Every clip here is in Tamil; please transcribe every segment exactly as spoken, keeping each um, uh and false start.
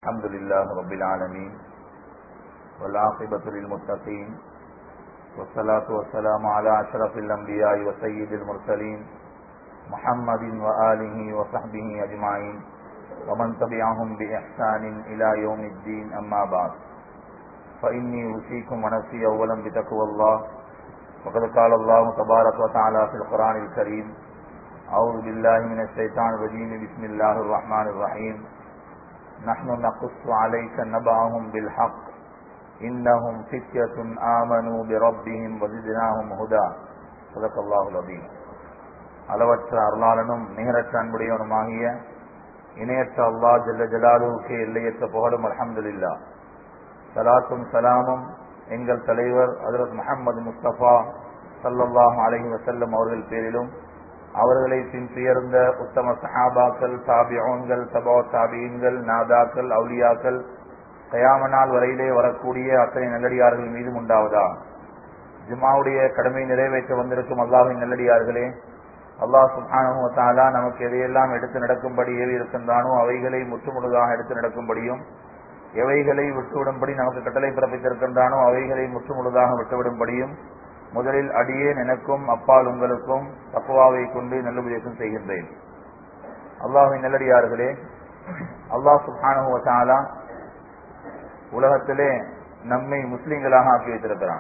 الحمد لله رب العالمين والعاقبة للمتقين والصلاة والسلام على أشرف الأنبياء وسيد المرسلين محمد وآله وصحبه أجمعين ومن تبعهم بإحسان إلى يوم الدين. أما بعد فإني أوصيكم ونفسي أولا بتقوى الله وقد قال الله تبارك وتعالى في القرآن الكريم: أعوذ بالله من الشيطان الرجيم بسم الله الرحمن الرحيم نحن نقص عليك نبأهم بالحق إنهم فتية آمنوا بربهم وزدناهم هدى صدق الله العظيم. அளவற்ற அருளாளனும் நிகரற்ற அன்புடையவனுமாகிய இணையற்ற அல்லாஹ் ஜல்ல ஜலாலுவுக்கு எல்லையற்ற புகழும் அல்ஹம்துலில்லாஹ். ஸலாத்தும் ஸலாமும் எங்கள் தலைவர் ஹஜ்ரத் முஹம்மது முஸ்தபா ஸல்லல்லாஹு அலைஹி வஸல்லம் அவர்கள் பேரிலும், அவர்களை பின்துயர்ந்த உத்தம சஹாபாக்கள், தாபிஊன்கள், தபா தாபீன்கள், நாதாக்கள், அவுலியாக்கள், கயாம நாள் வரையிலே வரக்கூடிய அத்தனை நல்லடியார்கள் மீதும் உண்டாவதா. ஜும்ஆவுடைய கடமை நிறைவேற்ற வந்திருக்கும் அல்லாஹ்வின் நல்லடியார்களே, அல்லாஹ் சுப்ஹானஹு வ தஆலா நமக்கு எதையெல்லாம் எடுத்து நடக்கும்படி ஏவி இருக்கின்றானோ அவைகளை முற்றுமுழுதாக எடுத்து நடக்கும்படியும், எவைகளை விட்டுவிடும்படி நமக்கு கட்டளை பிறப்பித்திருக்கின்றானோ அவைகளை முற்றுமுழுதாக விட்டுவிடும்படியும் முதலில் அடியேன் எனக்கும் அப்பால் உங்களுக்கும் தக்வாவை கொண்டு நல்லுபதேசம் செய்கின்றேன். அல்லாஹ்வின் நல்லடியார்களே, அல்லாஹ் சுப்ஹானஹு வ தஆலா உலகத்திலே நம்மை முஸ்லிம்களாக ஆக்கி வைத்திருக்கிறான்.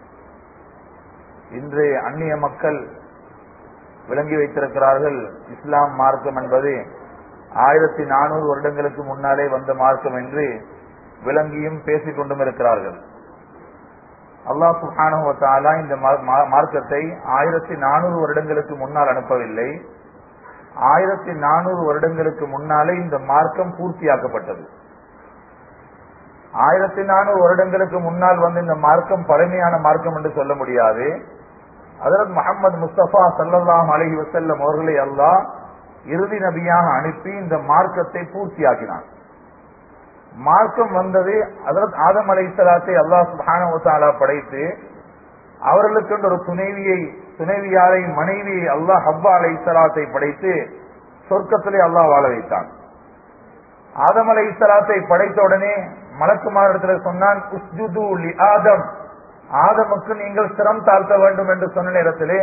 இன்று அந்நிய மக்கள் விளங்கி வைத்திருக்கிறார்கள் இஸ்லாம் மார்க்கம் என்பது ஆயிரத்தி நானூறு வருடங்களுக்கு முன்னாலே வந்த மார்க்கம் என்று விளங்கியும் பேசிக் கொண்டும் இருக்கிறார்கள். அல்லாஹ் சுப்ஹானஹு வ தஆலா இந்த மார்க்கத்தை ஆயிரத்தி நானூறு வருடங்களுக்கு முன்னால் அனுப்பவில்லை. ஆயிரத்தி நானூறு வருடங்களுக்கு முன்னாலே இந்த மார்க்கம் பூர்த்தியாக்கப்பட்டது. ஆயிரத்தி நானூறு வருடங்களுக்கு முன்னால் வந்து இந்த மார்க்கம் பழமையான மார்க்கம் என்று சொல்ல முடியாது. ஹஜ்ரத் முஹம்மது முஸ்தபா ஸல்லல்லாஹு அலைஹி வஸல்லம் அவர்களை அல்லாஹ் இறுதி நபியாக அனுப்பி இந்த மார்க்கத்தை பூர்த்தியாக்கினான். மார்க்கம் வந்தது ஹஜ்ரத் ஆதம் அலைஹிஸ்ஸலாத்தை அல்லாஹ் சுப்ஹானஹு வ தஆலா படைத்து அவர்களுக்கு ஒரு துணைவியை துணைவியாரை மனைவியை அல்லாஹ் ஹவ்வா அலைஹிஸ்ஸலாத்தை படைத்து சொர்க்கத்திலே அல்லாஹ் வாழ வைத்தான். ஆதம் அலைஹிஸ்ஸலாத்தை படைத்த உடனே மலக்குமாரிடத்தில் சொன்னான், உஸ்ஜுது லி ஆதம், ஆதமுக்கு நீங்கள் சிரம் தாழ்த்த வேண்டும் என்று சொன்ன நேரத்திலே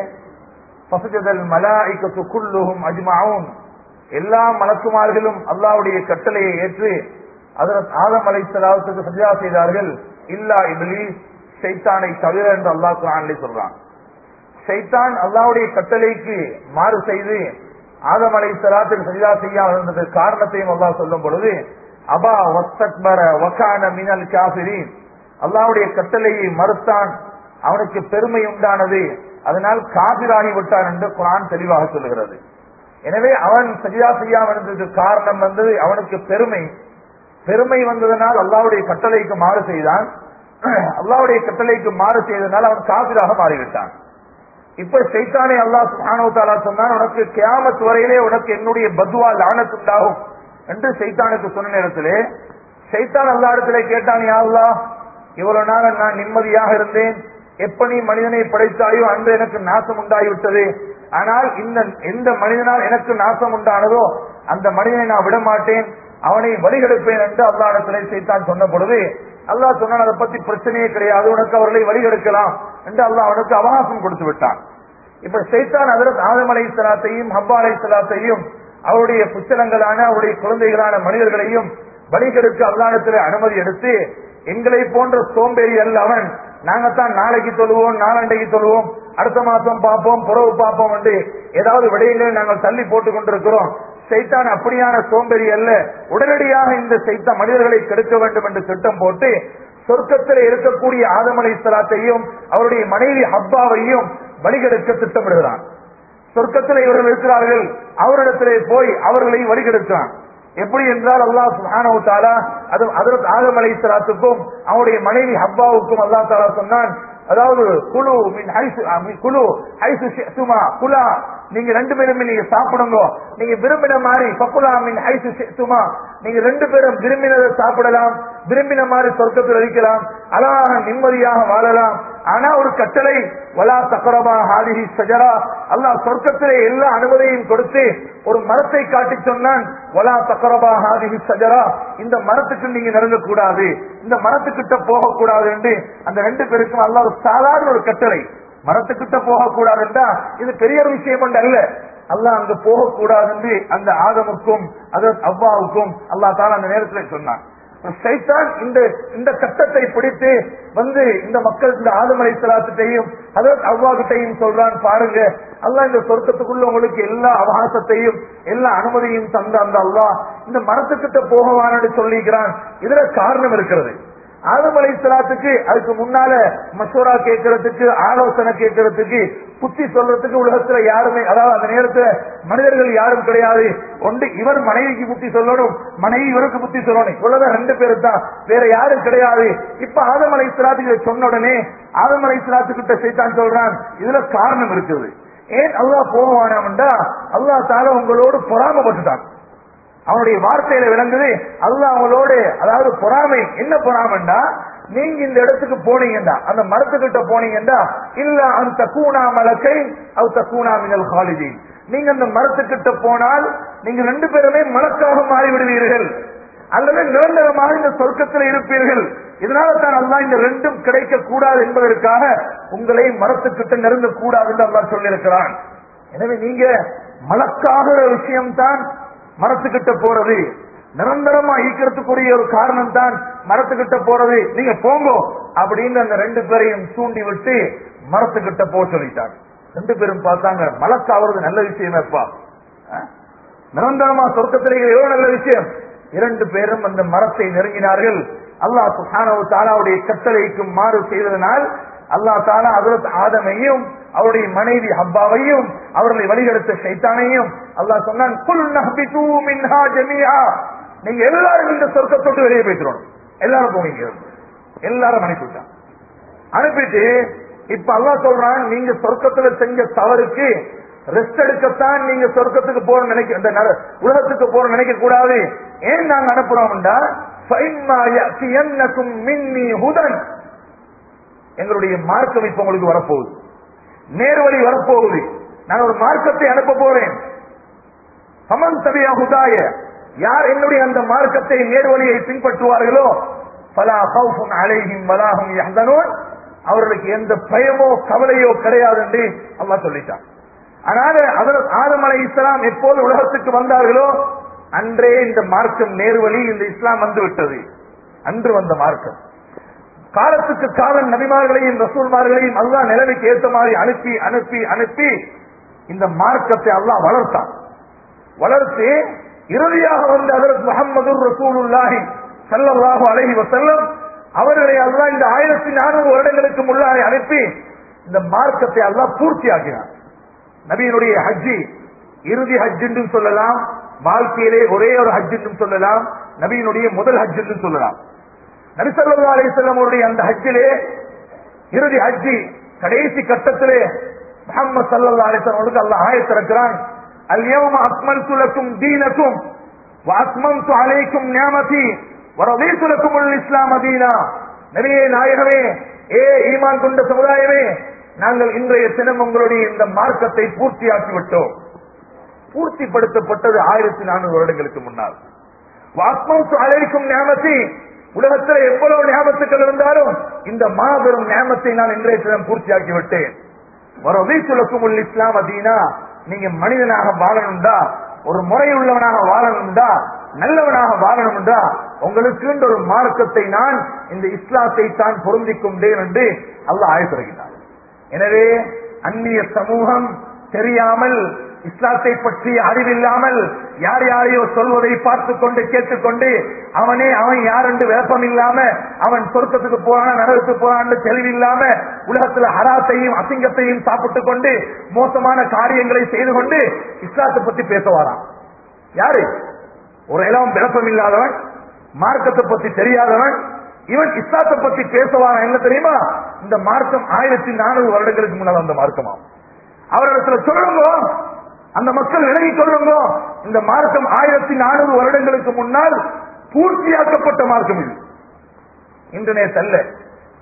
ஃபஸஜதல் மலாயிகத்து குல்லுஹும் அஜ்மஊன், எல்லா மலக்குமார்களும் அல்லாஹ்வுடைய கட்டளையை ஏற்று ஹஜ்ரத் ஆதம் அலைஹிஸ்ஸலாத்துக்கு சஜ்தா செய்தார்கள். இல்லா இப்லீஸ், ஷைத்தானை தவிர என்று அல்லாஹ் குர்ஆனிலே சொல்றான். ஷைத்தான் அல்லாஹ்வுடைய கட்டளைக்கு மாறு செய்து ஆதம் அலைஹிஸ்ஸலாத்துக்கு சஜ்தா செய்யாமல் இருந்ததற்கு காரணத்தையும் அல்லாஹ் சொல்லும் பொழுது, அபா வஸ்தக்பர வகான மினல் காஃபிரீன், அல்லாஹ்வுடைய கட்டளையை மறுத்தான், அவனுக்கு பெருமை உண்டானது, அதனால் காபிராகி விட்டான் என்று குர்ஆன் தெளிவாக சொல்லுகிறது. எனவே அவன் சஜ்தா செய்யாமல் இருந்ததற்கு காரணம் வந்தது அவனுக்கு பெருமை. பெருமை வந்ததனால் அல்லாஹ்வுடைய கட்டளைக்கு மாறு செய்தான். அல்லாஹ்வுடைய கட்டளைக்கு மாறு செய்ததனால் அவன் காபிராக மாறிவிட்டான். இப்ப ஷைத்தானை அல்லாஹ் சுப்ஹானஹு வ தஆலா சொன்னான், உனக்கு கியாமத் வரையிலே உனக்கு என்னுடைய பத்வா லஅனத் உண்டாகும் என்று ஷைத்தானுக்கு சொன்ன நேரத்திலே ஷைத்தான் அல்லாஹ்விடத்திலே கேட்டான், யா அல்லாஹ், இவ்வளவு நாள் நான் நிம்மதியாக இருந்தேன், எப்ப நீ மனிதனை படைத்தாயோ அன்று எனக்கு நாசம் உண்டாகிவிட்டது. ஆனால் இந்த எந்த மனிதனால் எனக்கு நாசம் உண்டானதோ அந்த மனிதனை நான் விட மாட்டேன், அவனை வழிகெடுப்பேன் என்று அல்லாஹ்விடத்திலே ஷைத்தான் சொன்ன பொழுது அல்லாஹ் சொன்னான், அதை பத்தி பிரச்சனையே கிடையாது, உனக்கு அவர்களை வழிகெடுக்கலாம் என்று அல்லாஹ் அவனுக்கு அவகாசம் கொடுத்து விட்டான். இப்ப ஷைத்தான் ஹஜ்ரத் ஆதம் அலைஹிஸ்ஸலாத்தையும் ஹவ்வா அலைஹிஸ்ஸலாத்தையும் அவருடைய புத்திரங்களான அவருடைய குழந்தைகளான மனிதர்களையும் வழிகெடுக்க அல்லாஹ்விடத்திலே அனுமதி எடுத்து, எங்களை போன்ற சோம்பேறி அல்ல அவன், நாங்கத்தான் நாளைக்கு தொழுவோம், நாளண்டைக்கு தொழுவோம், அடுத்த மாசம் பார்ப்போம், புறவு பார்ப்போம் என்று ஏதாவது விடயங்களை நாங்கள் தள்ளி போட்டுக் கொண்டிருக்கிறோம். ஷைத்தான் அப்படியான சோம்பேறி அல்ல, உடனடியாக இந்த ஷைத்தான் மனிதர்களை கெடுக்க வேண்டும் என்று திட்டம் போட்டு சொர்க்கத்தில் இருக்கக்கூடிய ஆதம் அலைஹிஸ்ஸலாத்தையும் அவருடைய மனைவி ஹவ்வாவையும் வழிகெடுக்க திட்டமிடுகிறான். சொர்க்கத்தில் இவர்கள் இருக்கிறார்கள், அவரிடத்திலே போய் அவர்களை வழிகெடுக்கிறான். எப்படி என்றால் அல்லாஹ் சுப்ஹானஹு வ தஆலா அது ஹஜ்ரத் ஆதம் அலைஹிஸ்ஸலாத்துக்கும் அவருடைய மனைவி ஹவ்வாவுக்கும் அல்லாஹ் தஆலா சொன்னான், அதாவது குலு மின் ஹைசு குலு ஹைசு ஷிஅதுமா குலா, நீங்க ரெண்டு பேரும் நீங்க சாப்பிடுங்க, நீங்க விரும்பின மாதிரி ஃபகுலா மின் ஹைசு ஷிஅதுமா, நீங்க ரெண்டு பேரும் விரும்பினதை சாப்பிடலாம், விரும்பின மாதிரி சொர்க்கத்தில் இருக்கலாம், அழகாக நிம்மதியாக வாழலாம், ஆனா ஒரு கட்டளை, வலா தக்ரபா ஹாதிஹி ஷஜரா, அல்லாஹ் சொர்க்கத்திலே எல்லா அனுமதியையும் கொடுத்து ஒரு மரத்தை காட்டி சொன்னான், வலா தக்ரபா ஹாதிஹி ஷஜரா, இந்த மரத்துக்கு நீங்க நெருங்க கூடாது, இந்த மரத்துக்கிட்ட போக கூடாது என்று அந்த ரெண்டு பேருக்கும் அல்லாஹ் ஒரு சாதாரண ஒரு கட்டளை, மரத்துக்கிட்ட போக கூடாதுன்றா இது பெரிய ஒரு விஷயம் அல்ல. அல்லாஹ் அங்க போகக்கூடாது என்று அந்த ஆதமுக்கும் அதற்கு அவ்வாவுக்கும் அல்லாஹ் தாலா அந்த நேரத்தில் சொன்னான். சைத்தான் இந்த இந்த கட்டத்தை பிடித்து வந்து இந்த மக்கள் இந்த ஆதம் அலைஹிஸ்ஸலாத்தையும் அதற்கு அவ்வாகிட்டையும் சொல்றான், பாருங்க அல்லாஹ் இந்த சொர்க்கத்துக்குள்ள உங்களுக்கு எல்லா அவகாசத்தையும் எல்லா அனுமதியும் தந்த அந்த அல்லாஹ் இந்த மரத்துக்கிட்ட போகவான்னு சொல்லிக்கிறான். இதுல காரணம் இருக்கிறது. ஆதம் அலைஹிஸ்ஸலாத்துக்கு அதுக்கு முன்னால மசூரா கேட்கறதுக்கு, ஆலோசனை கேட்கறதுக்கு, புத்தி சொல்றதுக்கு உலகத்துல யாருமே, அதாவது அந்த நேரத்துல மனிதர்கள் யாரும் கிடையாது. ஒன்று இவர் மனைவிக்கு புத்தி சொல்லணும், மனைவி இவருக்கு புத்தி சொல்லணும், இவ்வளவுதான் ரெண்டு பேரு தான், வேற யாரும் கிடையாது. இப்ப ஆதம் அலைஹிஸ்ஸலாத்துக்கு சொன்ன உடனே ஆதம் அலைஹிஸ்ஸலாத்துக்கிட்ட சைத்தான் சொல்றான், இதுல காரணம் இருக்குது. ஏன் அல்லாஹ் போவானாம்டா, அல்லாஹ் தாலா உங்களோடு பொறாமப்பட்டுட்டான். அவனுடைய வார்த்தையில விளங்குது அல்லாஹ் அவங்களோட, அதாவது பொறாமை. என்ன பொறாமைண்டா, நீங்க இந்த இடத்துக்கு போனீங்கடா, அந்த மரத்துக்கிட்ட போனீங்கடா, இல்ல அந்த தக்கூனா மலக்கை அவ் தக்கூனா மினல் ஹாலிதீன், நீங்க அந்த மரத்துக்கிட்ட போனால் நீங்க ரெண்டு பேருமே மலக்காக மாறிவிடுவீர்கள் அல்லது நிரந்தரமாக இந்த சொர்க்கத்தில் இருப்பீர்கள். இதனால தான் அல்லாஹ் இந்த ரெண்டும் கிடைக்க கூடாது என்பதற்காக உங்களை மரத்துக்கிட்ட நெருங்க கூடாது என்று அல்லாஹ் சொல்லியிருக்கிறான். எனவே நீங்க மலக்காக விஷயம்தான் மரத்துக்கிட்ட போறது, நிரந்தரமா ஈக்கிறதுக்குரிய ஒரு காரணம் தான் மரத்துக்கிட்ட போறது, நீங்க போங்க அப்படின்னு அந்த ரெண்டு பேரையும் தூண்டி விட்டு மரத்துக்கிட்ட போக சொல்லிட்டாங்க. ரெண்டு பேரும் பார்த்தாங்க, மலக்காவது நல்ல விஷயமேப்பா, நிரந்தரமா சொர்க்கத்திலே எவ்வளவு நல்ல விஷயம். இரண்டு பேரும் அந்த மரத்தை நெருங்கினார்கள். அல்லாஹ் சுப்ஹானஹு வ தஆலாவுடைய கட்டளைக்கு மாறு செய்ததனால் அல்லாஹ் தாலா ஹஜ்ரத் ஆதமையும் அவருடைய மனைவி ஹவ்வாவையும் அவர்களை வழிகெடுத்த ஷைத்தானையும் அல்லாஹ் சொன்னான், குல் நஹ்பிது மின்ஹா ஜமீஆ, நீங்க எல்லாரும் இந்த சொர்க்கத்தோடு வெளியே போயிட்டுறோம், எல்லாரும் போனீங்க, எல்லாரும் அனுப்பிவிட்டான். அனுப்பிட்டு இப்ப அல்லாஹ் சொல்றான், நீங்க சொர்க்கத்துல செஞ்ச தவறுக்கு ரெஸ்ட் எடுக்கத்தான் நீங்க சொர்க்கத்துக்கு போற நினைக்க, இந்த உலகத்துக்கு போற நினைக்க கூடாது. ஏன் நாங்க அனுப்புறோம்டா, ஃபைம்மா யஅதியன்னகும் மின்னி ஹுதன், எங்களுடைய மார்க்கம் இப்ப உங்களுக்கு வரப்போகுது, நேர்வழி வரப்போகுது, நான் ஒரு மார்க்கத்தை அனுப்ப போறேன். சமன் தபியா ஹுதாய, யார் என்னுடைய அந்த மார்க்கத்தை நேர்வழியை பின்பற்றுவார்களோ, ஃபலா கௌஃபுன் அலைஹிம் வலா ஹும் யஹ்ஸனூன், அவர்களுக்கு எந்த பயமோ கவலையோ கிடையாது என்று அல்லாஹ் சொல்லிட்டான். அதனால ஹஜ்ரத் ஆதம் அலைஹிஸ்ஸலாம் எப்போது உலகத்துக்கு வந்தார்களோ அன்றே இந்த மார்க்கம் நேர்வழி, இந்த இஸ்லாம் வந்து விட்டது. அன்று வந்த மார்க்கம். காலத்துக்கு காலம் நபிமார்களையும் ரசூல்மார்களையும் அல்லாஹ் நிலைமைக்கு ஏற்ற மாதிரி அனுப்பி அனுப்பி அனுப்பி இந்த மார்க்கத்தை அல்லாஹ் வளர்த்தான். வளர்த்து இறுதியாக வந்த ஹஜ்ரத் முஹம்மது ரசூலுல்லாஹி ஸல்லல்லாஹு அலைஹி வஸல்லம் அவர்களை அல்லாஹ் இந்த ஆயிரத்தி நானூறு வருடங்களுக்கு முன்னாடி அனுப்பி இந்த மார்க்கத்தை அல்லாஹ் பூர்த்தியாக்கினார். நபியினுடைய ஹஜ்ஜி இறுதி ஹஜ் என்றும் சொல்லலாம், வாழ்க்கையிலே ஒரே ஒரு ஹஜ் என்றும் சொல்லலாம், நபியினுடைய முதல் ஹஜ் என்றும் சொல்லலாம். நபி ஸல்லல்லாஹு அலைஹி வஸல்லம் அவருடைய அந்த ஹஜ்ஜிலே இறுதி ஹஜ்ஜி கடைசி கட்டத்திலே முஹம்மது ஸல்லல்லாஹு அலைஹி வஸல்லம் அவருக்கு அல்லாஹ் ஆயத் இறக்குறான், அல்-யௌம அக்மல்து லக்கும் தீனக்கும் வ அத்மம்து அலைக்கும் நிஅமதி வ ரதீது லக்குமுல் இஸ்லாம தீனா. நபியே நாயகமே, ஏ ஈமான் கொண்ட சமுதாயமே, நாங்கள் இன்றைய தினம் உங்களுடைய இந்த மார்க்கத்தை பூர்த்தியாக்கி விட்டோம். பூர்த்திப்படுத்தப்பட்டது ஆயிரத்தி நானூறு வருடங்களுக்கு முன்னால். வ அத்மம்து அலைக்கும் நிஅமதி, உலகத்தில் எவ்வளவு நியாமத்துக்கள் இருந்தாலும் இந்த மாபெரும் நியாமத்தை நான் இன்றைய தினம் பூர்த்தியாக்கி விட்டேன். வரதீசுலக்குமுல் இஸ்லாம் அதீனா, நீங்க மனிதனாக வாழணும்டா, ஒரு முறையுள்ளவனாக வாழணும்டா, நல்லவனாக வாழணும்டா, உங்களுக்கு ஒரு மார்க்கத்தை நான் இந்த இஸ்லாத்தை தான் பொருந்திக் கொண்டேன் என்று அல்லாஹ் ஆயத்திருக்கிறார். எனவே அந்நிய சமூகம் தெரியாமல், இஸ்லாத்தை பற்றிய அறிவில்லாமல் யார் யாரையோ சொல்வதை பார்த்து கொண்டு கேட்டுக்கொண்டு அவனே அவன் யார் என்று விளப்பம் இல்லாம, அவன் சொர்க்கத்துக்கு போறான் நரகத்துக்கு போறான் தெளிவில்லாம உலகத்துல ஹராத்தையும் அசிங்கத்தையும் சாப்பிட்டுக் கொண்டு மோசமான காரியங்களை செய்து கொண்டு இஸ்லாத்தை பத்தி பேசுவாராம். யாரு? ஒரு இளம் விளப்பம் இல்லாதவன், மார்க்கத்தை பத்தி தெரியாதவன், இவன் இஸ்லாத்தை பத்தி பேசுவாரான். என்ன தெரியுமா? இந்த மார்க்கம் ஆயிரத்தி நானூறு வருடங்களுக்கு முன்னால் அந்த மார்க்கமா. அவரிடத்துல சொல்லுங்க, அந்த மக்கள் விலகிக் கொள்ளுங்க, இந்த மார்க்கம் ஆயிரத்தி நானூறு வருடங்களுக்கு முன்னால் பூர்த்தியாக்கப்பட்ட மார்க்கம் இது. இன்று நேற்று அல்ல,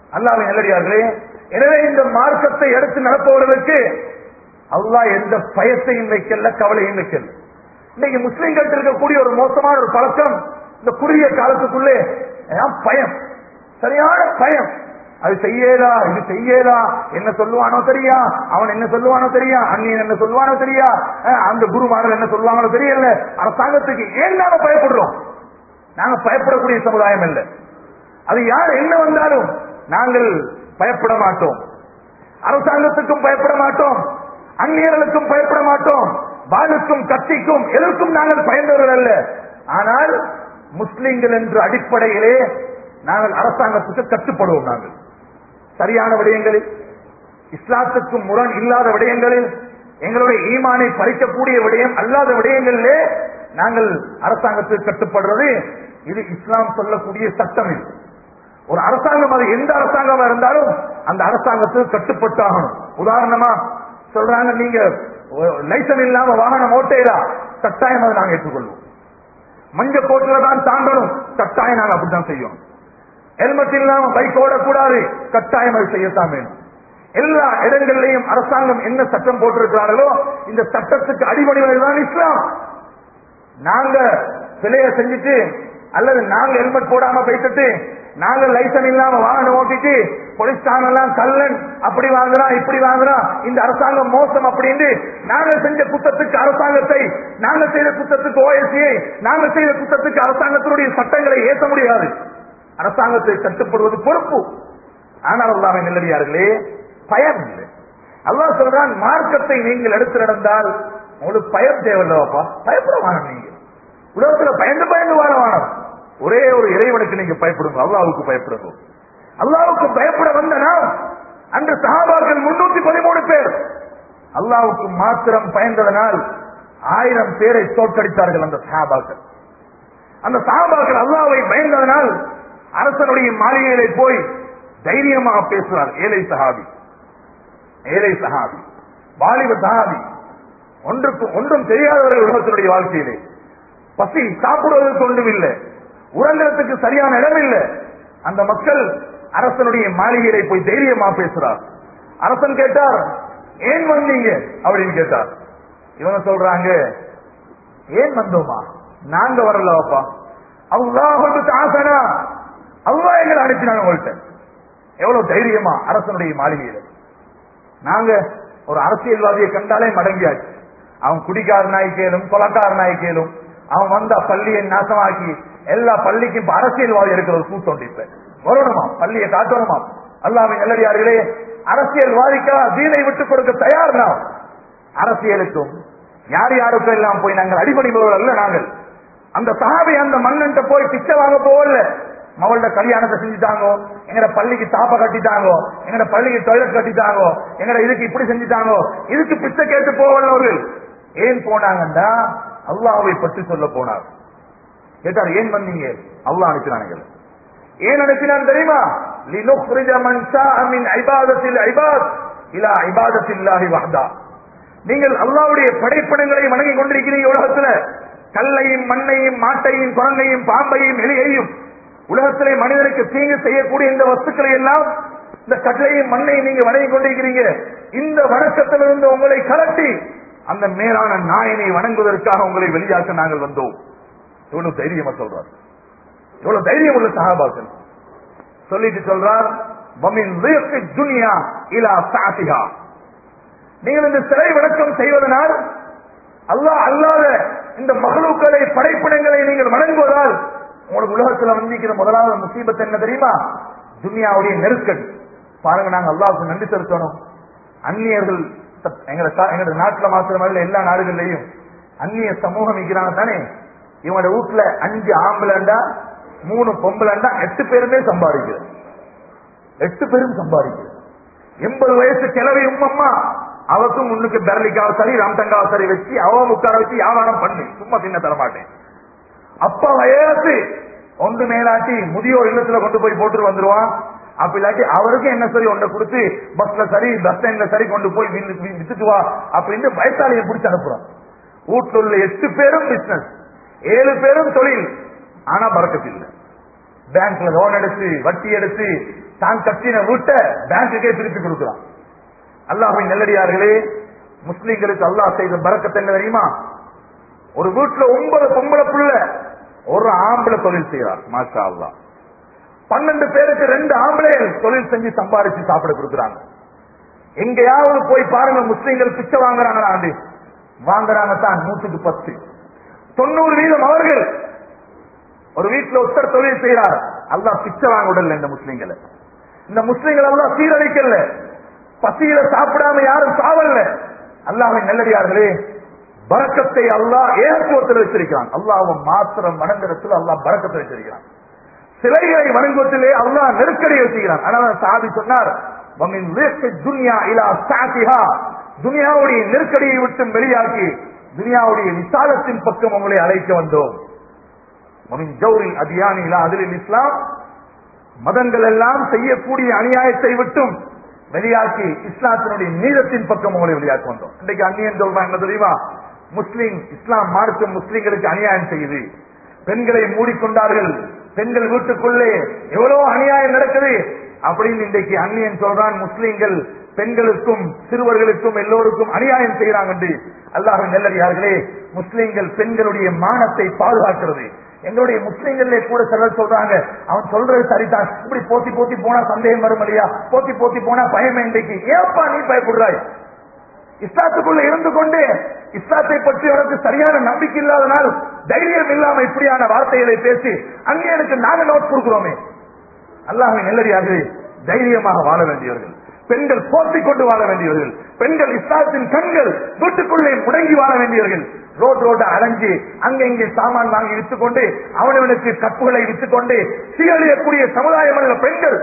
அல்லாஹ்வின் நல்லடியார்களே, எனவே இந்த மார்க்கத்தை எடுத்து நடப்பவர்களுக்கு அல்லாஹ் எந்த பயத்தையும் வைக்கல, கவலையும் வைக்கல. இன்னைக்கு முஸ்லிம்கள் இருக்கக்கூடிய ஒரு மோசமான ஒரு பழக்கம், இந்த குறுகிய காலத்துக்குள்ளே பயம், சரியான பயம். அது செய்யலா, இது செய்யலா, என்ன சொல்லுவானோ தெரியா, அவன் என்ன சொல்லுவானோ தெரியா, அண்ணியன் என்ன சொல்லுவானோ தெரியா, அந்த குருமார்கள் என்ன சொல்லுவாங்களோ தெரியல. அரசாங்கத்துக்கு ஏன் நாம பயப்படுறோம்? நாங்க பயப்படக்கூடிய சமுதாயம் இல்லை. அது யார் என்ன வந்தாலும் நாங்கள் பயப்பட மாட்டோம். அரசாங்கத்துக்கும் பயப்பட மாட்டோம், அந்நியர்களுக்கும் பயப்பட மாட்டோம், வாளுக்கும் கத்திக்கும் எதற்கும் நாங்கள் பயந்தவர்கள் அல்ல. ஆனால் முஸ்லிம்கள் என்ற அடிப்படையிலே நாங்கள் அரசாங்கத்துக்கு கட்டுப்படுவோம். நாங்கள் சரியான விடயங்களில், இஸ்லாத்துக்கு முரண் இல்லாத விடயங்களில், எங்களுடைய ஈமானை பறிக்கக்கூடிய விடயம் அல்லாத விடயங்களிலே நாங்கள் அரசாங்கத்துக்கு கட்டுப்படுறது, இது இஸ்லாம் சொல்லக்கூடிய சட்டம். இது ஒரு அரசாங்கம், அது எந்த அரசாங்கமா இருந்தாலும் அந்த அரசாங்கத்துக்கு கட்டுப்பட்டாகணும். உதாரணமா சொல்றாங்க, நீங்க லைசன்ஸ் இல்லாம வாகனம் ஓட்டேடா, கட்டாயம் அதை நாங்கள் ஏற்றுக்கொள்வோம். மஞ்ச கோட்டில தான் தாண்டணும், கட்டாயம் நாங்கள் அப்படித்தான் செய்யும். ஹெல்மெட் இல்லாம பைக் ஓடக்கூடாது, கட்டாயம் அது செய்யத்தான் வேணும். எல்லா இடங்களிலையும் அரசாங்கம் என்ன சட்டம் போட்டிருக்கிறார்களோ இந்த சட்டத்துக்கு அடிபணிவதுதான் இஸ்லாம். நாங்க பிழைய செஞ்சுட்டு அல்லது நாங்க ஹெல்மெட் போடாம போயிட்டு நாங்க லைசன்ஸ் இல்லாம வாகனம் ஓட்டிட்டு போலீஸ்காரன் எல்லாம் கல்லன் அப்படி வாங்குறான் இப்படி வாங்குறான், இந்த அரசாங்கம் மோசம் அப்படின்னு நாங்க செஞ்ச குற்றத்துக்கு அரசாங்கத்தை, நாங்க செய்த குற்றத்துக்கு ஓஎஸ்சியை, நாங்க செய்த குற்றத்துக்கு அரசாங்கத்தினுடைய சட்டங்களை ஏற்ற முடியாது. அரசாங்கத்தை கட்டுப்படுவது பொறுப்பு. ஆனால் அல்லாஹ்வின் நல்லடியார்களே, பயம் இல்லை. அல்லாஹ் சொல்றான், மார்க்கத்தை நீங்கள் எடுத்து நடந்தால் உங்களுக்கு பயம் தேவையில்லவாப்பா, பயப்பட வேணும். நீங்க உலகத்துல பயந்து பயந்து வாழ வேணும். ஒரே ஒரு இறைவனுக்கு நீங்க பயப்படுங்க, அல்லாஹ்வுக்கு பயப்படுங்க. அல்லாஹ்வுக்கு பயப்பட வந்தனா அந்த சஹாபாக்கள் முன்னூத்தி பதிமூணு பேர் அல்லாஹ்வுக்கு மாத்திரம் பயந்ததனால் ஆயிரம் பேரை தோற்கடித்தார்கள். அந்த சஹாபாக்கள் அந்த சஹாபாக்கள் அல்லாஹ்வை பயந்ததனால் அரசனுடைய மாளிகையிலே போய் தைரியமாக பேசுறார். ஏழை சஹாபி, ஏழை சஹாபி, வாலிப சஹாபி, ஒன்றுக்கு ஒன்றும் தெரியாதவர்கள் உலகத்தினுடைய வாழ்க்கையிலே. பசி, சாப்பிடுவதற்கு ஒன்றும் இல்லை, உறங்குறதுக்கு சரியான இடம் இல்லை. அந்த மக்கள் அரசனுடைய மாளிகையிலே போய் தைரியமா பேசுறார். அரசன் கேட்டார், ஏன் வந்தீங்க அப்படின்னு கேட்டார். இவங்க சொல்றாங்க, ஏன் வந்தோமா, நாங்க வரலப்பா, அல்லாஹ்வுக்கு தாசனா, அல்லாஹ் எங்களை அனுப்பினாங்க உங்கள்கிட்ட. எவ்வளவு தைரியமா அரசனுடைய மாளிகையில. நாங்க ஒரு அரசியல்வாதியை கண்டாலே மடங்கியாச்சு. அவன் குடிக்காரனாய் கேளும், கொலக்காரனாய் கேளும், அவன் வந்தா பள்ளியை நாசமாக்கி எல்லா பள்ளிக்கும் அரசியல்வாதி இருக்கிற ஒரு கூட்டம் இப்ப வரணுமா, பள்ளியை காட்டணுமா? அல்லாஹ்வின் நல்லடியார்களே, அரசியல்வாதிக்கா தீனை விட்டுக் கொடுக்க தயார். நாம் அரசியலுக்கும் யார் யாருக்கும் எல்லாம் போய் நாங்கள் அடிபணிபவர்கள் அல்ல. நாங்கள் அந்த சஹாபி அந்த மன்னன்ட்ட போய் பிச்சை வாங்க போகல. மகளோட கல்யாணத்தை செஞ்சுட்டாங்க, எங்கட பள்ளிக்கு தாப்ப கட்டிட்டாங்க, எங்கட பள்ளிக்கு டாய்லெட் கட்டிட்டாங்க, எங்கட இதுக்கு இப்படி செஞ்சுட்டாங்க, இதுக்கு பிச்சை கேட்டு போகவர்கள். ஏன் போனாங்கன்னா அல்லாஹ்வை பற்றி சொல்ல போனார். கேட்டார், ஏன் வந்தீங்க? அல்லாஹ் அனுப்பினாங்க. ஏன் அனுப்பினான் தெரியுமா? லினுக்ரிஜ மன் ஷாஅ மின் இபாதத்தில் இபாத் இலா இபாதத்தில்லாஹி வஹ்தா. நீங்கள் அல்லாஹ்வுடைய படைப்பினங்களை வணங்கி கொண்டிருக்கிறீங்க. உலகத்துல கல்லையும் மண்ணையும் மாட்டையும் குரங்கையும் பாம்பையும் எலியையும் உலகத்திலே மனிதனுக்கு தீங்கு செய்யக்கூடிய இந்த வஸ்துக்களை எல்லாம், இந்த கல்லையும் மண்ணையும் நீங்க வணங்கி கொண்டிருக்கிறீங்க. இந்த வணக்கத்திலிருந்து உங்களை கலட்டி அந்த மேலான நாயனை வணங்குவதற்காக உங்களை வெளியாக்க நாங்கள் வந்தோம். எவ்வளவு தைரியமா சொல்றார், எவ்வளவு தைரியம் உள்ள சஹாபாக்கள். சொல்லிட்டு சொல்றார், நீங்கள் இந்த சிலை வணக்கம் செய்வதனால், அல்லாஹ் அல்லாத இந்த மஹ்லூக்களை படைப்பினங்களை நீங்கள் வணங்குவதால் உங்களுக்கு உலகத்துல வந்திருக்கிற முதலாவது முசீபத் என்ன தெரியுமா? துன்யாவுடைய நெருக்கடி. பாருங்க, நாங்க அல்லாஹ்வுக்கு நன்றி செலுத்தணும். அந்நியர்கள் எங்க நாட்டுல மாத்திரமல்ல, எல்லா நாடுகள்லயும் அந்நிய சமூகம் இருக்கிறாங்க தானே. இவங்களோட வீட்டுல அஞ்சு ஆம்பளண்டா மூணு பொம்பளண்டா எட்டு பேருமே சம்பாதிக்கிறது, எட்டு பேரும் சம்பாதிக்கிறது. எண்பது வயசு கிளவி உம்மம்மா, அவக்கும் முன்னுக்கு பெரலிக்காவ சரி ராம்தங்காவ சரி வச்சு அவன் உட்கார வச்சு வியாபாரம் பண்ணி சும்மா தின்ன தரமாட்டேன். அப்பா வயசு ஒன்று மேலாட்டி முதியோர் இல்லத்துல கொண்டு போய் போட்டு வந்துருவான். அப்படி இல்லாட்டி அவருக்கு என்ன சரி ஒன்றை கொடுத்து பஸ்ல சரி பஸ் ஸ்டாண்ட்ல சரி கொண்டு போய் வித்துட்டு வா அப்படின்னு வயசாளியை பிடிச்சு அனுப்புறான். வீட்டுல உள்ள எட்டு பேரும் பிசினஸ், ஏழு பேரும் தொழில், ஆனா பறக்கத்து இல்லை. பேங்க்ல லோன் எடுத்து வட்டி எடுத்து தான் கட்டின வீட்டை பேங்குக்கே திருப்பி கொடுக்கிறான். அல்லாஹ்வின் நல்லடியார்களே, முஸ்லிம்களுக்கு அல்லாஹ் செய்த பரக்கத் என்ன தெரியுமா? ஒரு வீட்டுல ஒன்பது பொம்பளை புள்ள, ஒரு ஆம்பளை தொழில் செய்யறார். மாஷா அல்லாஹ். பன்னெண்டு பேருக்கு ரெண்டு ஆம்பளை தொழில் செஞ்சு சம்பாதிச்சு சாப்பிட கொடுக்குறாங்க. எங்கேயாவது போய் பாருங்க, முஸ்லிம்கள் பிச்சை வாங்குறாங்களா? அது வாங்குறாங்க தான் நூற்றுக்கு பத்து. தொண்ணூறு வீதம் அவர்கள் ஒரு வீட்டுல ஒருத்தர் தொழில் செய்யறார். அல்லாஹ் பிச்சை வாங்க விடல இந்த முஸ்லிம்களை. இந்த முஸ்லிம்கள் எல்லாம் சீரழிக்கல, பசியில சாப்பிடாம யாரும் சாவல்ல. அல்லாஹ்வின் நல்லடியார்களே, பரக்கத்தை அல்லாஹ் ஏகத்துவத்தில் வச்சிருக்கிறான். அல்லாஹ்வை மாத்திரம் வணங்குறதுல அல்லாஹ் பரக்கத்தை வச்சிருக்கிறான். சிலைகளை வணங்குவதிலே அல்லாஹ் நெருக்கடி வச்சுக்கிறான். அதனால சாதி சொன்னார், துனியாவுடைய நெருக்கடியை விட்டு வெளியாக்கி துனியாவுடைய விசாலத்தின் பக்கம் உங்களை அழைக்க வந்தோம். அதில் இஸ்லாம் மதங்கள் எல்லாம் செய்யக்கூடிய அநியாயத்தை விட்டும் வெளியாக்கி இஸ்லாத்தினுடைய நீதத்தின் பக்கம் உங்களை வெளியாக்கி வந்தோம். இன்றைக்கு அந்நியன் சொல்றாங்க என்ன தெரியுமா? முஸ்லிம் இஸ்லாம் மார்க்கம் முஸ்லிம்களுக்கு அநியாயம் செய்யுது, பெண்களை மூடிக்கொண்டார்கள், பெண்கள் வீட்டுக்குள்ளே எவ்வளவு அநியாயம் நடக்குது அப்படின்னு இன்றைக்கு அந்நியன் சொல்றான். முஸ்லிம்கள் பெண்களுக்கும் சிறுவர்களுக்கும் எல்லோருக்கும் அநியாயம் செய்யறாங்க என்று. அல்லாஹ்வின் நல்லடியார்களே, முஸ்லிம்கள் பெண்களுடைய மானத்தை பாதுகாக்கிறது. எங்களுடைய முஸ்லிம்களே கூட சிலர் சொல்றாங்க, அவன் சொல்றது சரிதான், இப்படி போத்தி போத்தி போனா சந்தேகம் வரும் இல்லையா, போத்தி போத்தி போனா பயமே. இன்றைக்கு ஏப்பா நீ பயப்படுறாய்? இஸ்லாத்துக்குள்ள இருந்து கொண்டு இஸ்லாத்தை பற்றி உனக்கு சரியான நம்பிக்கை இல்லாதனால் தைரியம் இல்லாம இப்படியான வார்த்தைகளை பேசி அந்நியனுக்கு நாங்க நோட் கொடுக்கிறோமே. அல்லாஹ்வின் நல்லடியார்களே, தைரியமாக வாழ வேண்டியவர்கள், பெண்கள் போர்த்தி கொண்டு வாழ வேண்டியவர்கள், பெண்கள் இஸ்லாத்தின் கண்கள், வீட்டுக்குள்ளே முடங்கி வாழ வேண்டியவர்கள். ரோட் ரோட அலைஞ்சு அங்கே சாமான் வாங்கி வித்துக் கொண்டு அவனவனுக்கு கப்புகளை வித்துக் கொண்டு சீரழியக்கூடிய சமுதாயம் அல்ல பெண்கள்.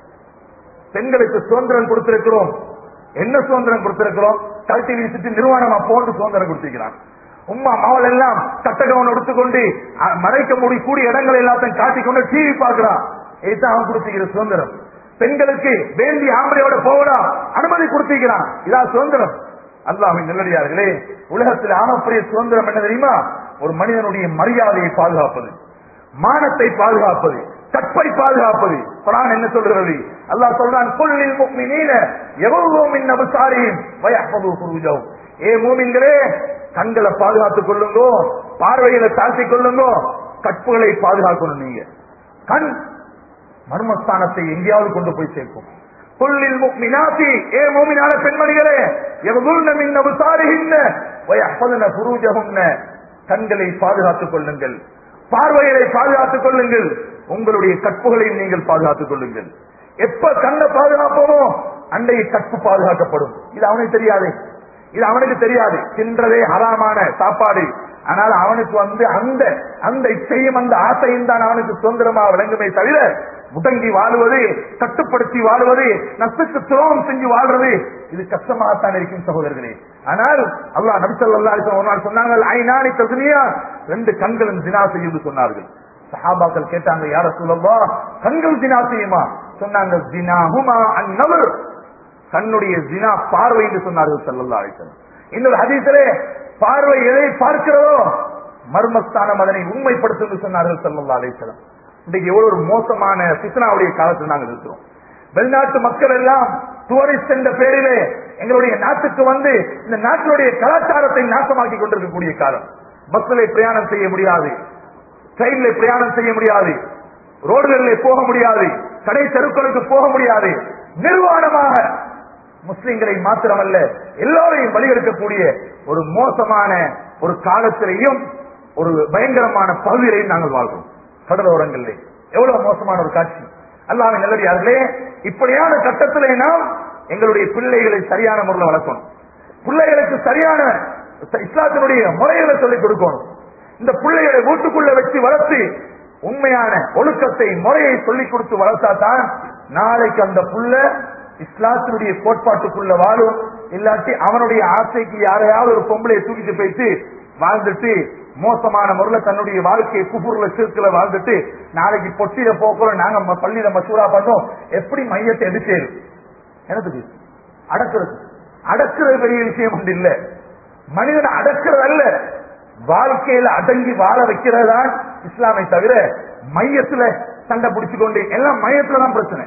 பெண்களுக்கு சுதந்திரம் கொடுத்திருக்கிறோம். என்ன சுதந்திரம் கொடுத்திருக்கிறோம்? கல்வி வீசிட்டு நிர்வாணமா போன்று சுதந்திரம் கொடுத்திருக்கிறான். உம்மா மாவல் எல்லாம் கட்டகவன் எடுத்துக்கொண்டு மறைக்க முடி கூடிய இடங்கள் எல்லாத்தையும் காட்டிக்கொண்டு டிவி பார்க்கிறான். இதுதான் அவன் கொடுத்திருக்கிற சுதந்திரம். பெண்களுக்கு வேண்டி ஆம்பளையோட போகலாம் அனுமதி கொடுத்திருக்கிறான். இதான் சுதந்திரம். அல்லாஹ்வின் நல்லடியார்களே, உலகத்தில் ஆகப்பெரிய சுதந்திரம் என்ன தெரியுமா? ஒரு மனிதனுடைய மரியாதையை பாதுகாப்பது, மானத்தை பாதுகாப்பது, கற்பை பாதுகாப்பது. குர்ஆன் என்ன சொல்கிறது? அல்லாஹ் சொல்றான், குல்லில் முஃமினீன யகுல்லூ மின் அப்சாரிஹிம் வயஹ்ஃபது ஃபுரூஜஹும். ஏ மூமின்களே, கண்களை பாதுகாத்துக் கொள்ளுங்கோ, பார்வைகளை தாழ்த்திக் கொள்ளுங்கோ, கற்புகளை பாதுகாக்கணும். நீங்க கண் மர்மஸ்தானத்தை எங்கேயாவது கொண்டு போய் சேர்க்கும். குல்லில் முஃமினாத்தி, ஏ மூமினான பெண்மணிகளே, யகுல்லுன மின் அப்சாரிஹின்ன வயஹ்ஃபதுன ஃபுரூஜஹுன்ன, கண்களை பாதுகாத்துக் கொள்ளுங்கள், பார்வைகளை பாதுகாத்துக் கொள்ளுங்கள், உங்களுடைய கற்புகளையும் நீங்கள் பாதுகாத்துக் கொள்ளுங்கள். எப்ப கண்ணை பாதுகாப்போமோ அன்றைய கற்பு பாதுகாக்கப்படும். இது அவனுக்கு தெரியாது, இது அவனுக்கு தெரியாது. தின்றதே ஹராமான சாப்பாடு. ஆனால் அவனுக்கு வந்து அந்த அந்த இச்சையும் அந்த ஆசையும் தான் அவனுக்கு சுதந்திரமாக விளங்குமே தவிர முடங்கி வாழ்வது, கட்டுப்படுத்தி வாழ்வது, நஷ்டத்துக்கு துரோகம் செஞ்சு வாழ்றது இது கஷ்டமாகத்தான் இருக்கும் சகோதரர்களே. ஆனால் அல்லாஹ் நபி ஸல்லல்லாஹு அலைஹி வஸல்லம் சொன்னாங்க, ஐநானி தஸ்னியா, ரெண்டு கண்களும் ஜினா செய்யும் சொன்னார்கள். சஹாபாக்கள் கேட்டாங்க, யா ரசூலல்லாஹ், கண்கள் ஜினா செய்யுமா? சொன்னாங்க, ஜினாஹுமா அன்-நظر, கண்ணுடைய ஜினா பார்வை என்று சொன்னார்கள் ஸல்லல்லாஹு அலைஹி வஸல்லம். இன்னொரு ஹதீஸிலே பார்வை எதை பார்க்கிறதோ மர்மஸ்தானம் அதனை உண்மைப்படுத்தும் சொன்னார்கள் ஸல்லல்லாஹு அலைஹி வஸல்லம். இன்றைக்கு எவ்வளவு ஒரு மோசமான ஃபித்னாவுடைய காலத்தில் நாங்கள் இருக்கிறோம். வெளிநாட்டு மக்கள் எல்லாம் டூரிஸ்ட் என்ற பேரிலே எங்களுடைய நாட்டுக்கு வந்து இந்த நாட்டினுடைய கலாச்சாரத்தை நாசமாக்கி கொண்டிருக்கக்கூடிய காலம். பஸ்ல பிரயாணம் செய்ய முடியாது, ட்ரெயின்ல பிரயாணம் செய்ய முடியாது, ரோடுகளில் போக முடியாது, கடை தெருக்களுக்கு போக முடியாது. நிர்வாணமாக முஸ்லிம்களை மாத்திரமல்ல எல்லோரையும் வழிகெடுக்கக்கூடிய ஒரு மோசமான ஒரு காலத்திலேயும் ஒரு பயங்கரமான பகுதியிலையும் நாங்கள் வாழ்றோம். கடலோரங்களிலே எவ்வளவு மோசமான ஒரு காட்சி. அல்லாஹ்வின் நல்லடியார்களே, இப்படியான கட்டத்திலே நாம் எங்களுடைய பிள்ளைகளை சரியான முறையில் வளர்க்கணும். பிள்ளைகளுக்கு சரியான இஸ்லாத்தினுடைய முறைகளை சொல்லிக் கொடுக்கணும். இந்த பிள்ளைகளை வீட்டுக்குள்ள வச்சு வளர்த்து உண்மையான ஒழுக்கத்தை முறையை சொல்லிக் கொடுத்து வளர்த்தா தான் நாளைக்கு அந்த புள்ள இஸ்லாத்தினுடைய கோட்பாட்டுக்குள்ள வாழும். இல்லாட்டி அவனுடைய ஆசைக்கு யாரையாவது ஒரு பொம்பளையை தூக்கிட்டு போயிட்டு வாழ்ந்துட்டு மோசமான முறையில் தன்னுடைய வாழ்க்கையை குபுர்ல சிறுக்குல வாழ்ந்துட்டு நாளைக்கு பொட்டியில போக்குறோம், நாங்க பள்ளியில மசூரா பண்ணோம், எப்படி மையத்தை எடுக்கிறது? எனக்கு அடக்கிறது அடக்கிறது பெரிய விஷயம் ஒன்று இல்ல. மனிதனை அடக்கிறது அல்ல, வாழ்க்கையில அடங்கி வாழ வைக்கிறதான் இஸ்லாமை தவிர மையத்துல சண்டை பிடிச்சு கொண்டு எல்லாம் மையத்துலதான் பிரச்சனை.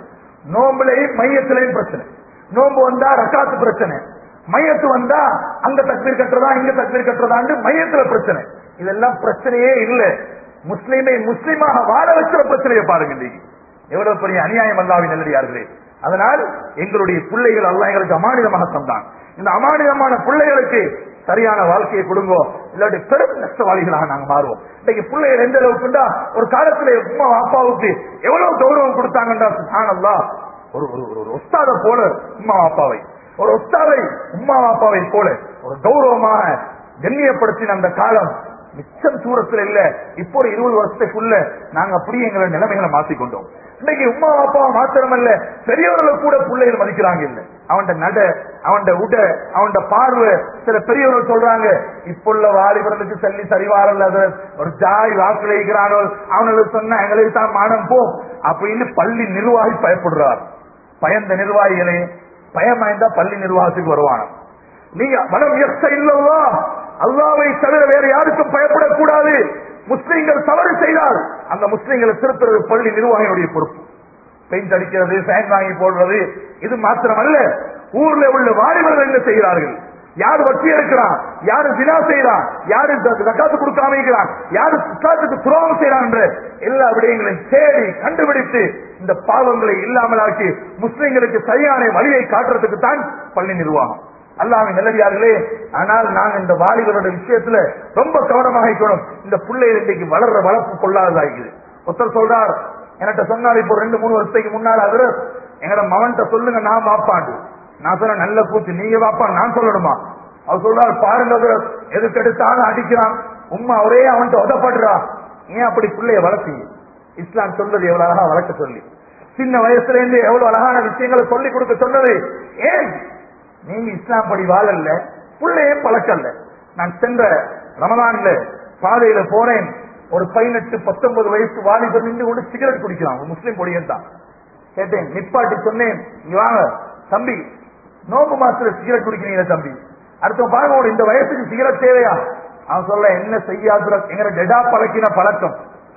நோம்புலையும் மையத்திலையும் பிரச்சனை. நோம்பு வந்தா ரக்காத்து பிரச்சனை, மையத்து வந்தா அங்க தக்பீர் கட்டுறதா இங்க தக்பீர் கட்டுறதான்னு மையத்துல பிரச்சனை. இதெல்லாம் பிரச்சனையே இல்லை. முஸ்லீமை முஸ்லீமாக வாழ வச்சுற பிரச்சனையை பாருங்க. இன்னைக்கு எவ்வளவு பெரிய அநியாயம் அல்லாஹ்வின் நல்லடியார்களே. அதனால் எங்களுடைய பிள்ளைகள் அல்லாஹ் எங்களுக்கு அமானிதமாக தந்தான். இந்த அமானிதமான பிள்ளைகளுக்கு சரியான வாழ்க்கையை கொடுங்கோ, இல்லாட்டி பெரும் நஷ்டவாளிகளாக நாங்க மாறுவோம். இன்னைக்கு பிள்ளைகள் எந்த அளவுக்குண்டா ஒரு காலத்துல உம்மா அப்பாவுக்கு எவ்வளவு கௌரவம் கொடுத்தாங்கன்றா சுப்ஹானல்லாஹ். ஒரு ஒரு உஸ்தாத போல உம்மா அப்பாவை, ஒரு உஸ்தாதை உம்மா அப்பாவை போல ஒரு கௌரவமாக கண்ணியப்படுத்தின அந்த காலம் மிச்சம் தூரத்துல இல்ல. இப்போ ஒரு இருபது வருஷத்துக்குள்ள நாங்க அப்படியே எங்களை நிலைமைகளை மாத்திக்கொண்டோம். இன்னைக்கு உமா அப்பாவை மாத்திரமல்ல, பெரியவர்களை கூட பிள்ளைகள் மதிக்கிறாங்க இல்ல. அவன் நட, அவன் உட, அவன் பார்வை. சில பெரியவர்கள் சொல்றாங்க, இப்ப உள்ள வாலிபர்களுக்கு சொல்லி சரிவாரல்ல, ஒரு ஜாய் வாக்குகிறானோ அவனுக்கு சொன்னா எங்களுக்கு தான் மானம் போ அப்படின்னு பள்ளி நிர்வாகி பயப்படுறார். பயந்த நிர்வாகிகளே, பயமாய்ந்தா பள்ளி நிர்வாகத்துக்கு வருவான. நீங்க மனம் எஸ்ட இல்லவா, அல்லாவை தவிர வேற யாருக்கும் பயப்படக்கூடாது. முஸ்லீம்கள் தவறு செய்தால் அந்த முஸ்லீம்களை திருத்துறது பள்ளி நிர்வாகிகளுடைய பொறுப்பு. பெயிண்ட் அடிக்கிறது, ஃபேன் வாங்கி போடுறது, இது மாத்திரமல்ல, ஊர்ல உள்ள வாலிபர்கள் என்ன செய்கிறார்கள், யார் வட்டி எடுக்கிறான், யாரு தினா செய்யறான், யாரு ஜக்காத்து கொடுக்காம இருக்கிறான், யாரு இஸ்லாத்துக்கு துரோகம் செய்யறான் என்ற எல்லா விடயங்களையும் தேடி கண்டுபிடித்து இந்த பாவங்களை இல்லாமலாக்கி முஸ்லிம்களுக்கு சரியான வழியை காட்டுறதுக்கு தான் பள்ளி நிர்வாகம். அல்லாஹ்வின் நல்லடியார்களே, ஆனால் நாங்கள் இந்த வாலிபருடைய விஷயத்துல ரொம்ப கவனமாக இருக்கணும். இந்த பிள்ளைகள் இன்றைக்கு வளர்ற வளர்ப்பு கொள்ளாததாகிறது. ஒருத்தர் சொல்றார், என்கிட்ட சொன்னார் இப்போ ரெண்டு மூணு வருஷத்துக்கு முன்னால, அவரு எங்கட மவன்கிட்ட சொல்லுங்க நான் பாப்பாண்டு. நான் சொன்ன நல்ல கூத்து, நீங்க பாப்பா நான் சொல்லணுமா? அவர் சொல்றாரு, பாருங்க எதுக்கு எடுத்தாலும் அடிக்கிறான், உம்மா ஒரே அவன்கிட்ட உதப்படுறா, ஏன் அப்படி பிள்ளைய வளர்த்தி? இஸ்லாம் சொல்றது எவ்வளவு அழகா வளர்க்க சொல்லி, சின்ன வயசுல இருந்து எவ்வளவு அழகான விஷயங்களை சொல்லி கொடுக்க சொன்னது. ஏன் நீங்க இஸ்லாம் படி வாழல்ல, பிள்ளையே பழக்கல்ல. நான் சென்ற ரமதான்ல பாதையில போறேன், ஒரு பதினெட்டு பத்தொன்பது வயசு வாலிபர் நின்று கொண்டு சிகரெட் குடிக்கிறான், ஒரு முஸ்லீம் பொடியன் தான். கேட்டேன், நிப்பாட்டி சொன்னேன், இங்க வாங்க தம்பி, நோம்பு மாசத்துல சிகரெட் குடிக்கிறீங்க தம்பி, அடுத்த பாருங்க இந்த வயசுக்கு சிகரெட் தேவையா? அவன் சொல்ல, என்ன செய்யாத எங்க டெடா பழக்கின பழக்கம்,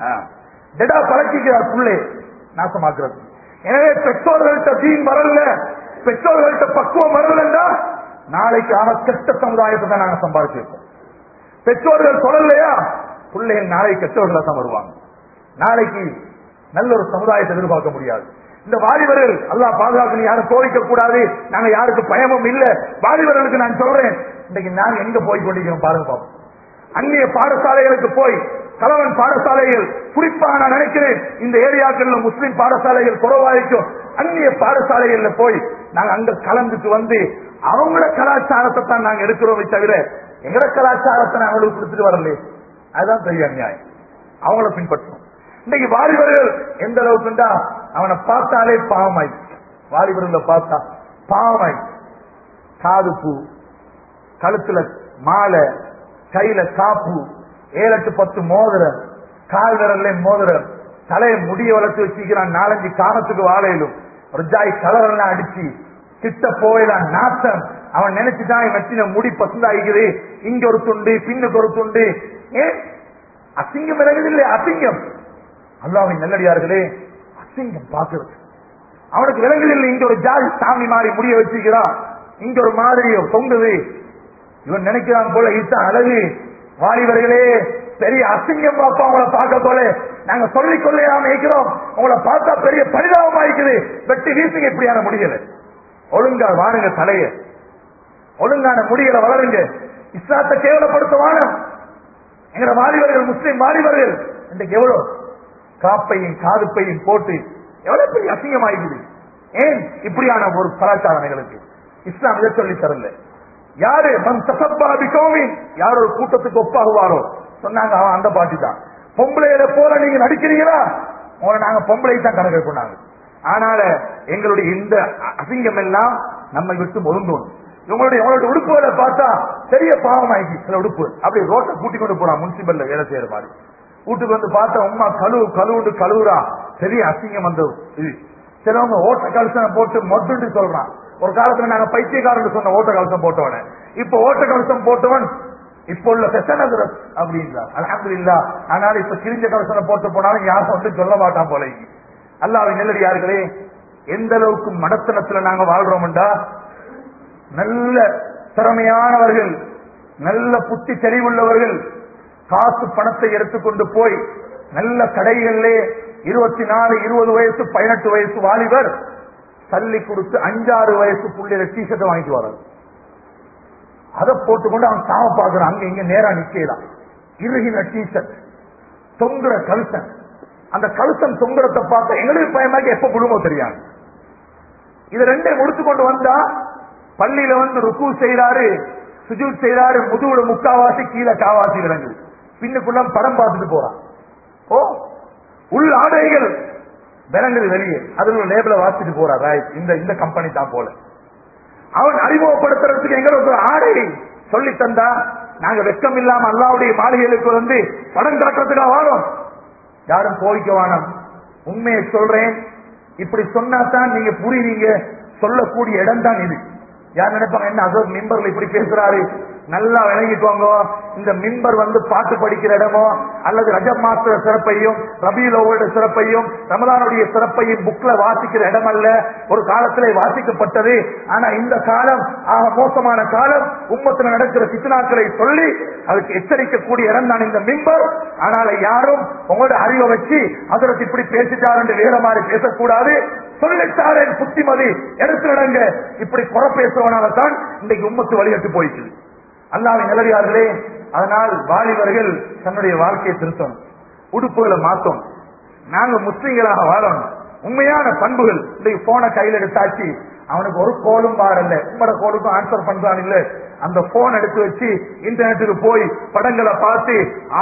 டெடா பழக்கிக்கிறார் பிள்ளை நாசமாக்குறது. எனவே பெற்றோர்கள்ட்ட தீன் வரல, பெற்றோர்கள்ட்ட பக்குவம் வரலன்னா நாளைக்கு அவன் கெட்ட சமுதாயத்தை தான் நாங்க சம்பாதிச்சிருக்கோம். பெற்றோர்கள் சொல்லலையா, பிள்ளைகள் நாளைக்கு கெட்டவர்களை தான் வருவாங்க. நாளைக்கு நல்ல ஒரு சமுதாயத்தை எதிர்பார்க்க முடியாது. இந்த வாலிபர்கள் அல்லாஹ் பாதுகாக்க, யாரும் கோரிக்க கூடாது, நாங்க யாருக்கு பயமும் இல்ல. வாலிபர்களுக்கு நான் சொல்றேன், இன்னைக்கு நாங்க எங்க போய் கொண்டிருக்கிறோம் பாருங்க பாப்போம். அந்நிய பாடசாலைகளுக்கு போய், கலவன் பாடசாலைகள் குறிப்பாக நான் நினைக்கிறேன் இந்த ஏரியாக்கள்ல முஸ்லிம் பாடசாலைகள் குறைவாயிருக்கும். அந்நிய பாடசாலைகள்ல போய் நாங்க அங்க கலந்துட்டு வந்து அவங்கள கலாச்சாரத்தை தான் நாங்க எடுக்கிறோமே தவிர எங்கட கலாச்சாரத்தை நாங்களுக்கு கொடுத்துட்டு வரல. அதுதான் பெரிய அநியாயம். அவங்கள பின்பற்றணும். இன்னைக்கு வாலிபர்கள் எந்த அளவுக்குண்டா அவனை பார்த்தாலே பாவமாய், வாலிபர்களை பார்த்தா பாவமாய், காது பூ, கழுத்துல மாலை, கையில காப்பு, ஏழு எட்டு பத்து மோதிரம், கால் விரல்ல மோதிரம், தலையை முடிய வளர்த்து வச்சுக்கிறான், நாலஞ்சு காலத்துக்கு வாழையிலும் ஒரு ஜாய் கலர் எல்லாம் அடிச்சு கிட்ட போயலாம் நாசம். அவன் நினைச்சுதான் வச்சின முடி பசுந்தாகிறது, இங்க ஒரு துண்டு பின்னுக்கு ஒரு துண்டு. ஏன் அசிங்கம் விலகுதில்லை? அசிங்கம் அல்லாஹ்வின் நல்லடியார்களே, அசிங்கம் பார்க்கிறது அவனுக்கு விலங்குதில்லை. இங்க ஒரு ஜாதி சாமி மாறி முடிய வச்சுக்கிறான், இங்க ஒரு மாதிரி தொங்குது. இவன் நினைக்கிறான் போல இதுதான் அழகு. வாலிபர்களே, பெரிய அசிங்கம் பார்ப்பா உங்களை பார்க்க போல நாங்க சொல்லிக் கொள்ளையாம இருக்கிறோம். உங்களை பார்த்தா பெரிய பரிதாபமா இருக்குது. வெட்டி வீசுங்க, இப்படியான முடியல. ஒழுங்கா வாருங்க, தலைய ஒழுங்கான முடிகளை வளருங்க. இஸ்லாத்தை கேவலப்படுத்துவான எங்க வாலிபர்கள், முஸ்லிம் வாலிபர்கள் இன்றைக்கு எவ்வளவு காப்பையும் காதுப்பையும் போட்டு எவ்வளவு பெரிய அசிங்கமாயிருக்குது. ஏன் இப்படியான ஒரு கலாச்சாரம் எங்களுக்கு இஸ்லாம் இதை சொல்லி தரல. யாரு மன் தசப்பாபி கௌமின், யார் ஒரு கூட்டத்துக்கு ஒப்பாகுவாரோ சொன்னாங்க, அவன் அந்த பாட்டி தான். பொம்பளையில போல நீங்க நடிக்கிறீங்களா, உங்களை நாங்க பொம்பளை தான் கணக்கு கொண்டாங்க. ஆனால எங்களுடைய இந்த அசிங்கம் எல்லாம் நம்மை விட்டு ஒழுங்கணும். இவங்களுடைய இவங்களுடைய உடுப்புகளை பார்த்தா பெரிய பாவம் ஆயிடுச்சு. சில உடுப்பு அப்படி ரோட்டை கூட்டி கொண்டு போறான், முனிசிபல்ல வேலை செய்யற மாதிரி. வீட்டுக்கு வந்து பார்த்தா உமா கழுவு கழுவுண்டு கழுவுறா, பெரிய அசிங்கம் வந்தது. இது சிலவங்க ஓட்ட கலசம் போட்டு மொட்டு சொல்றான். ஒரு காலத்துல நாங்க பைத்தியக்காரன் சொன்ன ஓட்ட கலசம் போட்டவன, இப்ப ஓட்ட கலசம் போட்டவன் இப்ப உள்ள பெசனதுரஸ் அப்படின்றார். அல்ஹம்துலில்லாஹ். ஆனால் இப்ப கிழிஞ்ச கலசனை போட்டு போனாலும் யாரும் வந்து சொல்ல மாட்டான் போல. அல்லாஹ்வின் நல்லடியார்களே, எந்த அளவுக்கு மடத்தனத்துல நாங்க வாழ்றோம்டா, நல்ல திறமையானவர்கள், நல்ல புத்தி தெளிவுள்ளவர்கள் காசு பணத்தை எடுத்துக்கொண்டு போய் நல்ல கடைகளிலே இருபத்தி நாலு இருபது வயசு பதினெட்டு வயசு வாலிபர் தள்ளி கொடுத்து அஞ்சாறு வயசு புள்ளையில டிஷர்ட்டை வாங்கிட்டு வர்றாரு. அதை போட்டுக்கொண்டு அவன் சாம பார்க்கிறான். அங்க இங்க நேரா நிக்கலாம். இறுகின டிஷர்ட், தொங்குற கழுசன். அந்த கழுசன் தொங்குறத்தை பார்த்த எங்களுக்கு பயமாக எப்ப குடும்பம் தெரியாது. இது ரெண்டே முடிச்சு கொண்டு வந்தா பள்ளியில வந்து ருக்கு செய்யறாரு, சுஜூத் செய்யறாரு, முதுகுல முக்காவாசி கீழே காவாசி விளங்குது. பின்னுக்குள்ள படம் பார்த்துட்டு போறான். ஓ உள் ஆடைகள் விளங்குது வெளியே, அதுல லேபிள வாசிட்டு போறாரு. இந்த இந்த கம்பெனி தான் போல. அவன் அறிமுகப்படுத்துறதுக்கு எங்களுக்கு ஒரு ஆடை சொல்லி தந்தா நாங்க வெக்கம் இல்லாம அல்லாவுடைய மாளிகைகளுக்கு வந்து படம் காட்டுறதுக்காக வாரோம். யாரும் போய்க்க வானம். உண்மையை சொல்றேன், இப்படி சொன்னாதான் நீங்க புரியுவீங்க. சொல்லக்கூடிய இடம் தான் இது. யார் நினைப்பாங்க என்ன அதோ மிம்பர்ல இப்படி பேசுறாரு, நல்லா விளங்கிக்கோங்க. இந்த மிம்பர் வந்து பாட்டு படிக்கிற இடமோ அல்லது ரஜப் மாச சிறப்பையும் ரபியுல் அவ்வளோட சிறப்பையும் ரமலானுடைய சிறப்பையும் புக்ல வாசிக்கிற இடம் அல்ல. ஒரு காலத்திலே வாசிக்கப்பட்டது. ஆனா இந்த காலம் ஆக மோசமான காலம். உம்மத்துல நடக்கிற சித்தனாக்களை சொல்லி அதுக்கு எச்சரிக்கக்கூடிய இடம் தான் இந்த மிம்பர். ஆனால் யாரும் உங்களோட அறிவை வச்சு அதற்கு இப்படி பேசிட்டார் என்று வேற மாதிரி பேசக்கூடாது. சொல்லிட்டாரன் புத்திமதி எடுத்து நடங்க. இப்படி குறை பேசுவனால தான் இன்றைக்கு உம்மத்து வழிகட்டு போயிட்டு அல்லாஹ்வின் நல்லடியார்களே. அதனால் வாலிபர்கள் தன்னுடைய வாழ்க்கையை திருத்தணும், உடுப்புகளை மாத்தணும். நாங்க முஸ்லிம்களாக வாழணும். உண்மையான பண்புகள். இன்றைக்கு போனை கையில் எடுத்தாச்சு, அவனுக்கு ஒரு கோலும் பாரல்ல, உம்மட கோலுக்கும் ஆன்சர் பண்றான் இல்ல. அந்த போன் எடுத்து வச்சு இன்டர்நெட்டுக்கு போய் படங்களை பார்த்து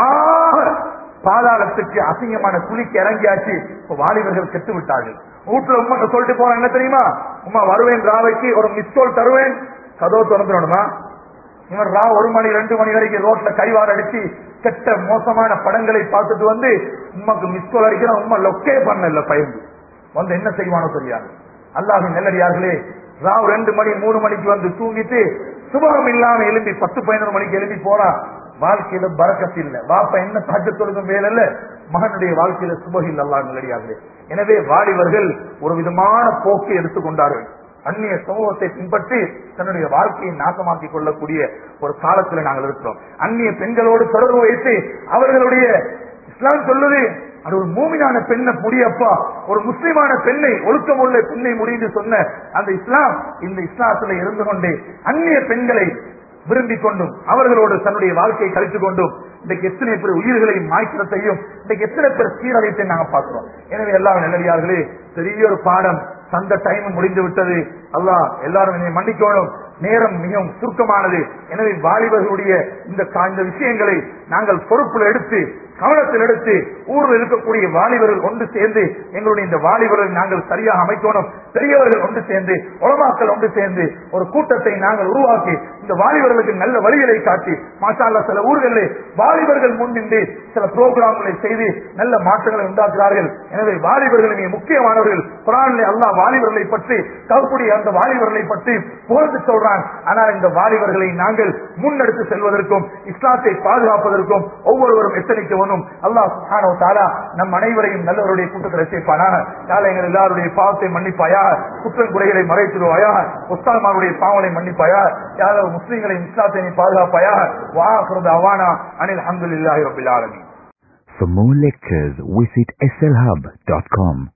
ஆ பாதாளத்துக்கு அசிங்கமான குளிக்கு இறங்கியாச்சு. இப்ப வாலிபர்கள் கெட்டு விட்டார்கள். வீட்டுல உண்மை சொல்லிட்டு போறான் என்ன தெரியுமா, உமா வருவேன் ராவைக்கு ஒரு மிஸ்கோல் தருவேன், கதவு திறந்துடணுமா. இவன் ரா ஒரு மணி ரெண்டு மணி வரைக்கும் ரோட்ல கைவார அடிச்சு கெட்ட மோசமான படங்களை பார்த்துட்டு வந்து உமாக்கு மிஸ்கோல் அடிக்கிறான். உமா லொக்கே பண்ணல பயந்து வந்து என்ன செய்வானோ தெரியாது. அல்லாஹ்வின் நல்லடியார்களே, ராவ் ரெண்டு மணி மூணு மணிக்கு வந்து தூங்கிட்டு சுபகம் இல்லாம எழுப்பி பத்து பதினொரு மணிக்கு எழுப்பி போறா. வாழ்க்கையில பரக்கத்து இல்ல. பாப்பா என்ன தஹஜ்ஜுதுக்கும் வேலை இல்ல, மகனுடைய வாழ்க்கையில சுபஹ் இல்ல. அல்லாஹ்வின் நல்லடியார்களே, எனவே வாலிபர்கள் ஒரு விதமான போக்கை எடுத்துக்கொண்டார்கள். அந்நிய சமூகத்தை பின்பற்றி தன்னுடைய வாழ்க்கையை நாசமாக்கிக் கொள்ளக்கூடிய ஒரு காலத்தில் நாங்கள் இருக்கிறோம். அந்நிய பெண்களோடு தொடர்பு வைத்து அவர்களுடைய இஸ்லாம் சொல்லுது, அது ஒரு மூமினான பெண்ணை முடியப்பா, ஒரு முஸ்லிமான பெண்ணை ஒழுக்கமுள்ள பெண்ணை முடிந்து சொன்ன அந்த இஸ்லாம் இந்த இஸ்லாத்துல இருந்து கொண்டே அந்நிய பெண்களை விரும்பிக் கொண்டும் அவர்களோடு தன்னுடைய வாழ்க்கையை கழித்துக் கொண்டும் இன்றைக்கு எத்தனை பேர் உயிர்களை மாய்க்கிறதையும் இன்றைக்கு எத்தனை பேர் சீரழித்தை நாங்க பார்க்கிறோம். எனவே எல்லாரும் நல்லடியார்களே, பெரிய ஒரு பாடம். தந்த டைம் முடிந்து விட்டது. அல்லாஹ் எல்லாரும் என்னை மன்னிக்கணும். நேரம் மிகவும் சுருக்கமானது. எனவே வாலிபர்களுடைய இந்த இந்த விஷயங்களை நாங்கள் பொறுப்புல எடுத்து கவனத்தில் எடுத்து ஊரில் இருக்கக்கூடிய வாலிபர்கள் ஒன்று சேர்ந்து எங்களுடைய இந்த வாலிபர்கள் நாங்கள் சரியாக அமைக்கணும். பெரியவர்கள் ஒன்று சேர்ந்து உலமாக்கள் ஒன்று சேர்ந்து ஒரு கூட்டத்தை நாங்கள் உருவாக்கி இந்த வாலிபர்களுக்கு நல்ல வழிகளை காட்டி மாஷா அல்லாஹ் சில ஊர்களில் வாலிபர்கள் முன்னின்று சில புரோகிராம்களை செய்து நல்ல மாற்றங்களை உண்டாக்குகிறார்கள். எனவே வாலிபர்கள் மிக முக்கியமானவர்கள். குர்ஆனிலே அல்லாஹ் வாலிபர்களை பற்றி தௌஹீதுடைய அந்த வாலிபர்களை பற்றி புகழ்ந்து சொல்றான். ஆனால் இந்த வாலிபர்களை நாங்கள் முன்னெடுத்து செல்வதற்கும் இஸ்லாத்தை பாதுகாப்பதற்கும் ஒவ்வொருவரும் எத்தனைக்கு அல்லாஹ் சுப்ஹானஹு வ தஆலா நம் அனைவரையும் நல்லவருடைய கூட்டத்தில் சேர்ப்பானாக. யாழ் எங்கள் எல்லாருடைய பாவத்தை மன்னிப்பாயா, குற்றம் குறைகளை மறைத்திடுவாயா, உஸ்தாத்மாருடைய பாவங்களை மன்னிப்பாயா, யாழ் முஸ்லிம்களை இஸ்லாத்தை பாதுகாப்பாயா. வா ஆகிரு தஅவானா அனில் ஹம்துலில்லாஹி ரப்பில் ஆலமீன். For more lectures, visit S L hub dot com.